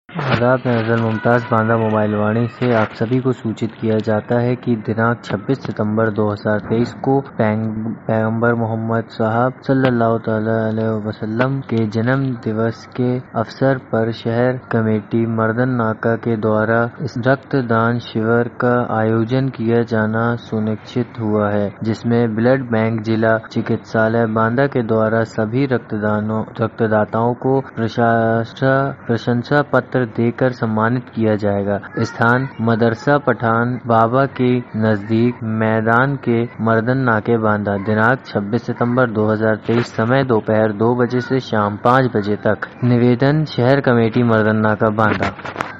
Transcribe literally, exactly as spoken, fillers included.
आदाब, मैं अफजल मुमताज़ बांदा मोबाइल वाणी से आप सभी को सूचित किया जाता है कि दिनांक छब्बीस सितंबर दो हज़ार तेईस को पैगंबर मोहम्मद साहब सल्लल्लाहु तआला अलैहि वसल्लम के जन्म दिवस के अवसर पर शहर कमेटी मर्दन नाका के द्वारा इस रक्तदान शिविर का आयोजन किया जाना सुनिश्चित हुआ है, जिसमें ब्लड बैंक जिला चिकित्सालय बांदा के द्वारा सभी रक्तदानों रक्तदाताओं को प्रशंसा पत्र देकर सम्मानित किया जाएगा। स्थान मदरसा पठान बाबा के नजदीक मैदान के मर्दन नाके बांदा। दिनांक छब्बीस सितंबर दो हज़ार तेईस। समय दोपहर दो बजे से शाम पाँच बजे तक। निवेदन शहर कमेटी मर्दन नाका बांदा।